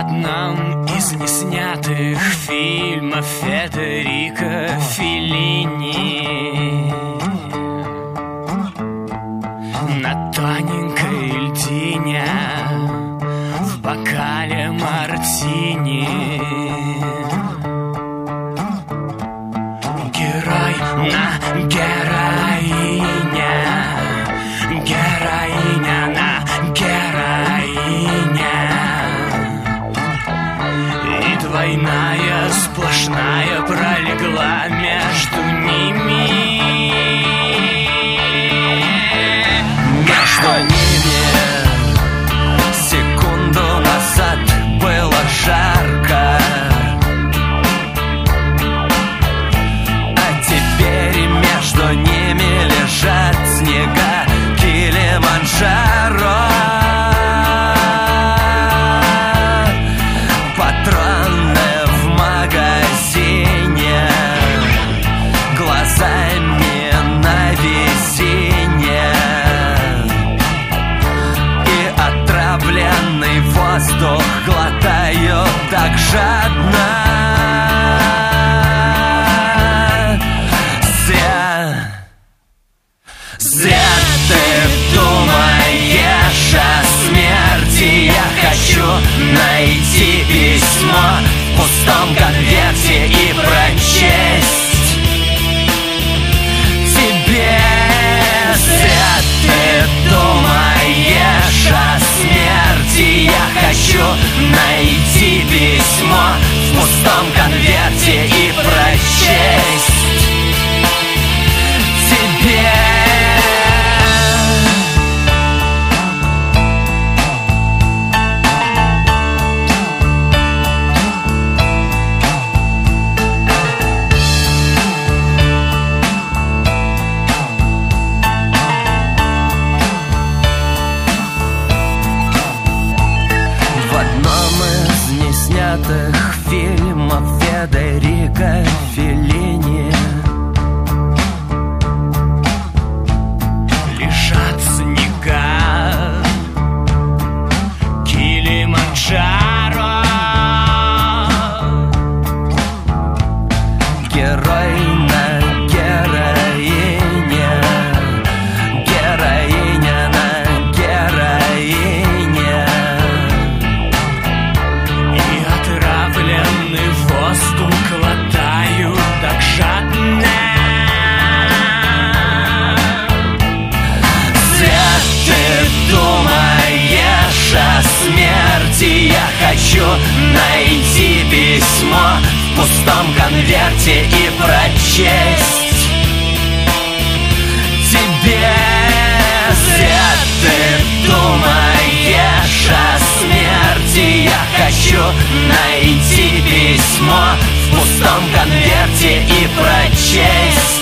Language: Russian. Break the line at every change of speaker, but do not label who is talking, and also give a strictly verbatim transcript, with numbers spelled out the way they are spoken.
одном из неснятых фильмов Федерико Феллини на тоненькой льдине в бокале мартини герой на героиня, героиня на героиня, и двойная сплошная пролегла между ними. Между ними секунду назад было жарко, а теперь между ними лежат снега Килиманджаро. Патроны в магазине, глазами на весенне, и отравленный воздух глотаю так жадно. Зря, зря ты думаешь о смерти. Я хочу найти письмо в пустом конверте и прочесть тебе. Зря ты думаешь о смерти. Я хочу найти письмо в пустом конверте и прочесть тебе. Фильмов Федерико Феллини лежат снега Килиманджаро. Герой на героине, героиня на героине, отравленный воздух глотаю так жадно. Зря ты думаешь о смерти. Я хочу найти письмо в пустом конверте и прочесть тебе. Зря ты думаешь о смерти. Я хочу найти письмо в пустом конверте и прочесть